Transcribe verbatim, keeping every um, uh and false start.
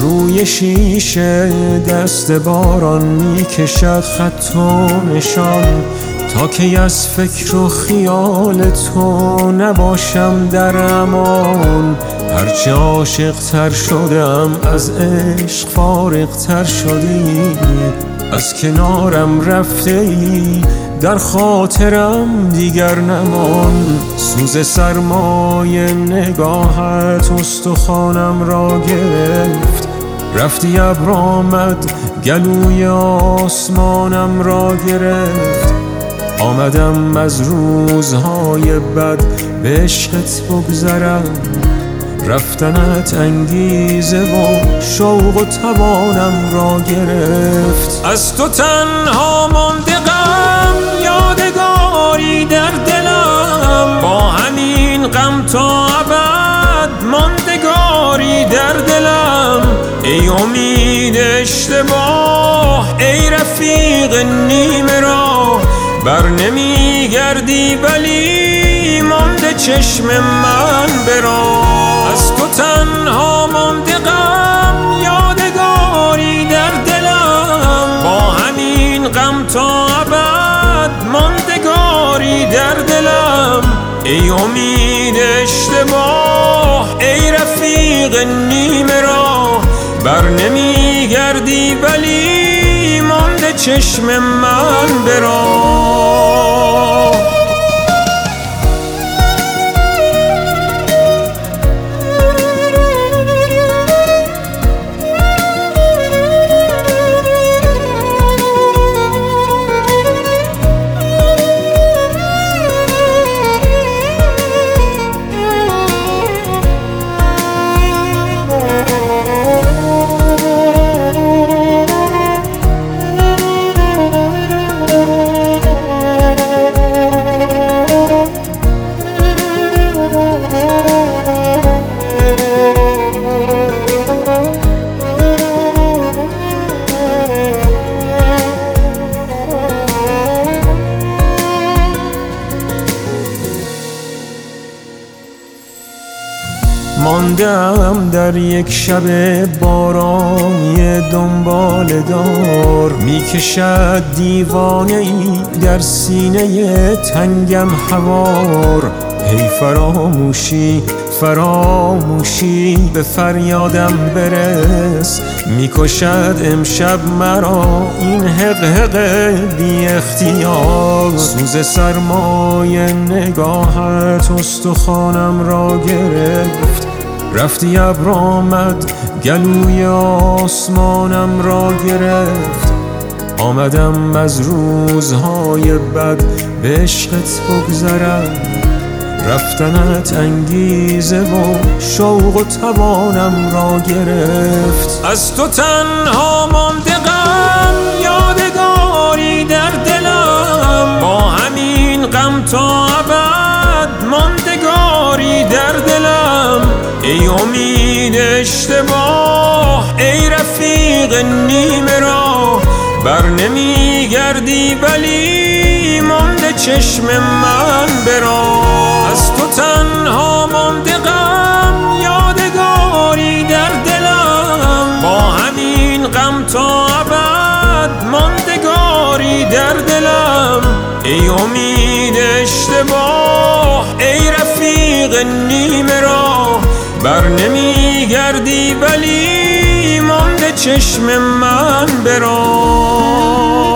روی شیشه دست باران میکشد خط و نشان، تا که از فکر و خیال تو نباشم در امان. هرچه عاشق تر شدم از عشق فارغ تر شدی، از کنارم رفته ای در خاطرم دیگر نمان. سوز سرمای نگاهت استخوانم را گرفت، رفتی ابر آمد گلوی آسمانم را گرفت. آمدم از روزهای بد به عشقت بگذرم، رفتنت انگیزه و شوق و توانم را گرفت. از تو تنها مانده غم یادگاری در دلم، با همین غم تا ابد ماندگاری در دلم. ای امید اشتباه، ای رفیق نیمه راه، بر نمی گردی ولی مانده چشم من به راه. از تو تنها مانده غم یادگاری در دلم، با همین غم تا ابد ماندگاری در دلم. ای امید اشتباه، ای رفیق نیمه راه، بر نمی گردی ولی مانده چشم من به راه. ماندم در یک شب بارانی دنبال دار، میکشد دیوانه ای در سینه تنگم هوار. هی فراموشی فراموشی به فریادم برس، میکشد امشب مرا این حق حق بی اختیار. سوز سرمای نگاهت استخوانم را گرفت، رفتی ابر آمد گلوی آسمانم را گرفت. آمدم از روزهای بد به عشقت بگذرم، رفتنت انگیزه و شوق و توانم را گرفت. از تو تنها مانده غم یادگاری در دلم، با همین غم تا ابد ماندگاری در دلم. ای امید اشتباه، ای رفیق نیمه راه، بر نمی گردی ولی مانده چشم من به راه. از تو تنها مانده غم یادگاری در دلم، با همین غم تا ابد ماندگاری در دلم. ای امید اشتباه، ای رفیق نیمه راه، بر نمی گردی ولی مانده چشم من به راه.